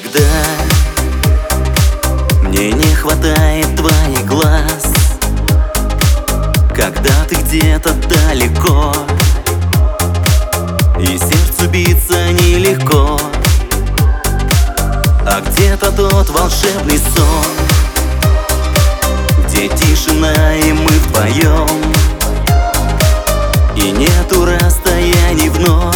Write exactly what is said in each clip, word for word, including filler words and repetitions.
Всегда мне не хватает твоих глаз, когда ты где-то далеко, и сердцу биться нелегко. А где-то тот волшебный сон, где тишина и мы вдвоем, и нету расстояний вновь,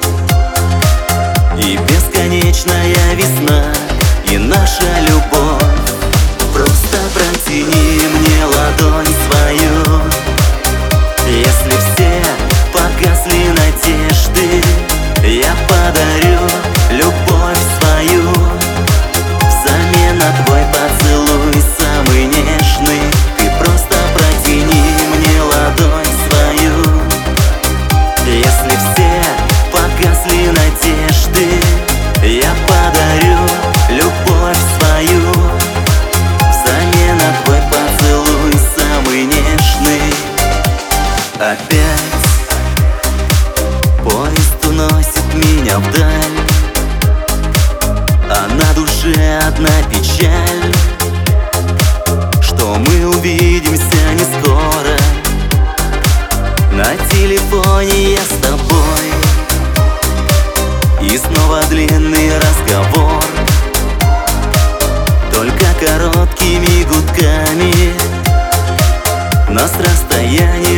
и бесконечная весна, и наша любовь. Просто протяни мне ладонь свою, если все погасли надежды, я подарю любовь свою взамен на твой поцелуй самый нежный. Ты просто протяни мне ладонь свою, если все погасли надежды, я подарю любовь свою взамен на твой поцелуй самый нежный. Опять поезд уносит меня вдаль, а на душе одна печаль, что мы увидимся не скоро. На телефоне я с тобой, и снова длинный разговор, только короткими гудками нас расстояние